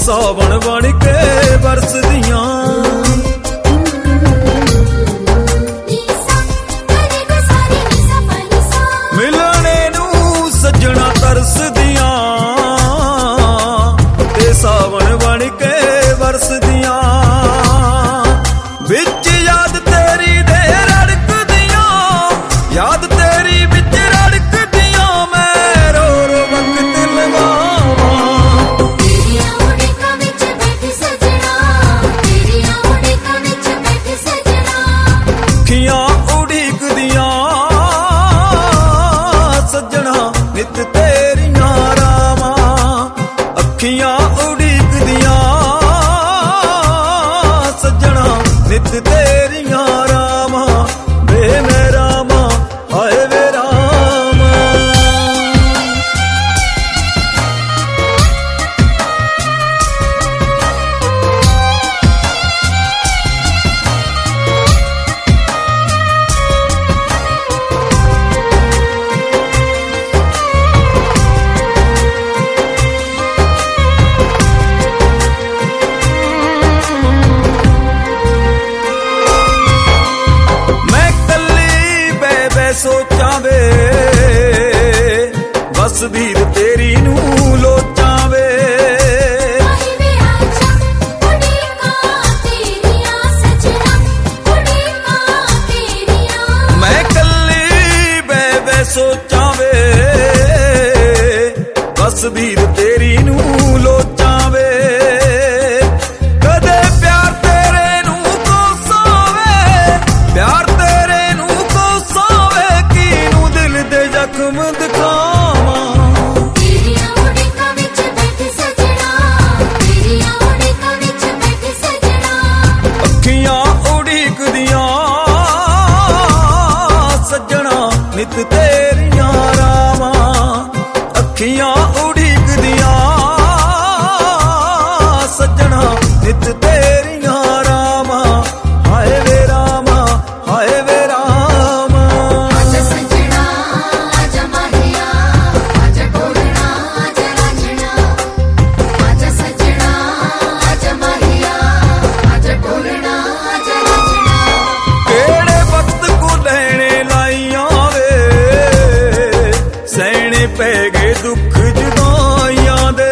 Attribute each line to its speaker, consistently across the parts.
Speaker 1: सावन बन के बरसदियां। मिलने नू सजना तरसदियां ते सावन बन के बरसदियां। बिच याद तेरी दे रड़कदियां, याद तेरी बिच रड़कदियां, मैं रो रो वक्त लगावां।
Speaker 2: तेरियां उड़ीकां विच बैठ सजना, तेरियां उड़ीकां विच बैठ सजना।
Speaker 1: अखियां उड़ीकदियां सजना नित तेरियां रावां। अखियां उड़ीकदियां सजना नित तेरियां रावां। वे मैं रावां हाय वे रावां। मैं कल्ली बे सोचां वे, बस भीर तेरी नू लोचां वे।
Speaker 2: आही वे आजा उड़ीकां तेरियां सजना, उड़ीकां तेरियां।
Speaker 1: मैं कल्ली बे सोचां वे, बस भीर तेरी नू लोचां वे। कदे प्यार तेरे नू कोसावे, प्यार तेरे नू कोसावे, कीनू दिल दे जख्म दिखावां।
Speaker 2: तेरियां उड़ीकां विच बैठ सजना, तेरियां उड़ीकां विच बैठ सजना।
Speaker 1: अखियां उड़ीकदियां सजना नित तेरियां रावां। अखियां उड़ीकदियां सजना नित तेरियां रावां। हाय वे रावां हाय वे रावां।
Speaker 2: आजा सजना आजा माहिया, आजा ढोलना आजा रांझना। आजा सजना आजा माहिया, आजा ढोलना आजा रांझना।
Speaker 1: केड़े वक्त को लैने लाइयां वे, सहने पै गए दुख जुदाइयां दे।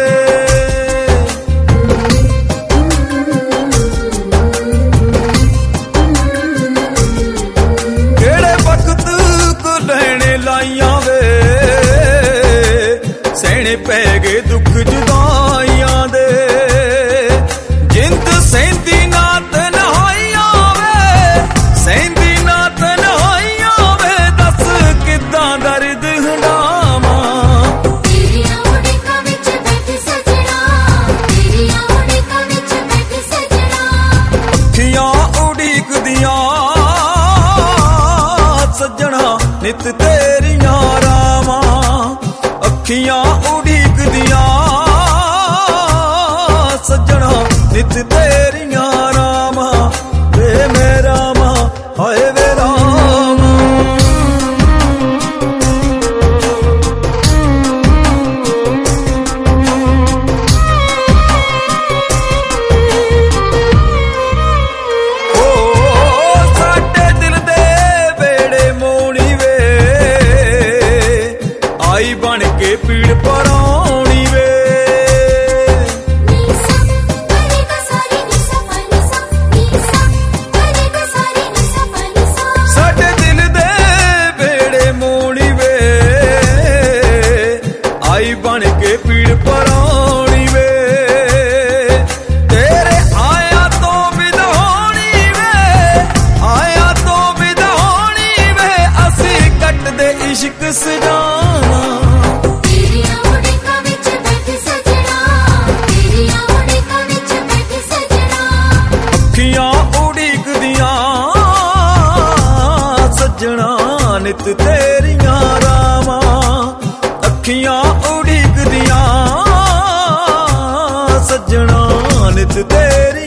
Speaker 1: केड़े वक्त को लैने लाइयां वे, सहने पै गए दुख जुदाइयां दे। जिंद सैंदी नात नहाइयां वे, सैंदी नात नहाइयां वे, दस किदां दर्द हंडावां।
Speaker 2: तेरियां उड़ीकां विच बैठ सजना, तेरियां उड़ीकां विच बैठ सजना।
Speaker 1: अखियां उड़ीकदियां सजना नित तेरियां रावां। अखियां उड़ीकदियां सजना नित तेरियां रावां। वे मैं रावां हाय वे रावां। ओ साडे दिल दे बेड़े मोड़ी वे, आई बन के पीड़ पराउणी वे।
Speaker 2: नीसा करे दा सारी नीसा पानीसा, नीसा करे दा सारी नीसा पानीसा।
Speaker 1: साडे दिल दे बेड़े मोड़ी वे, आई बन के पीड़ पराउणी वे। तेरे आया तो विदहोणी वे, आया तो विदहोणी वे, असी कट दे इश्क सजावां।
Speaker 2: तेरियां उड़ीकां विच बैठ सजना, तेरियां उड़ीकां विच बैठ सजना।
Speaker 1: अखियां उड़ीकदियां सजना नित तेरियां रावां। अखियां उड़ीकदियां सजना नित तेरी